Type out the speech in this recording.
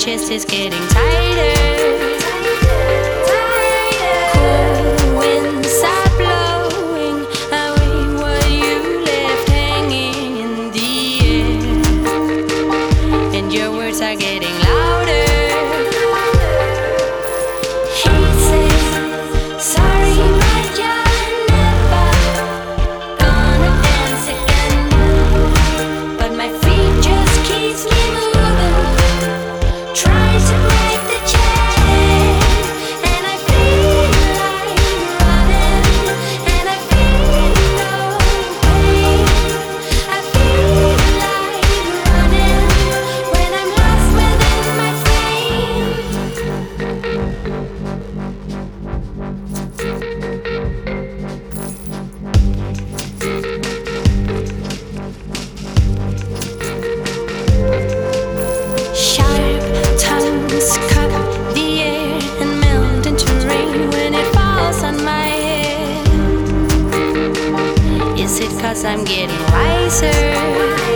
chest is getting tighter. Cool winds are blowing away what you left hanging in the air, and your words are getting louder. He says, sorry, but you're never gonna dance again. But my feet just keeps me moving, trying to break the chain. And I feel like running, and I feel no pain. I feel like running when I'm lost within my Sharp tongues cut the air and melt into rain when it falls on my head. Is it 'cause I'm getting wiser?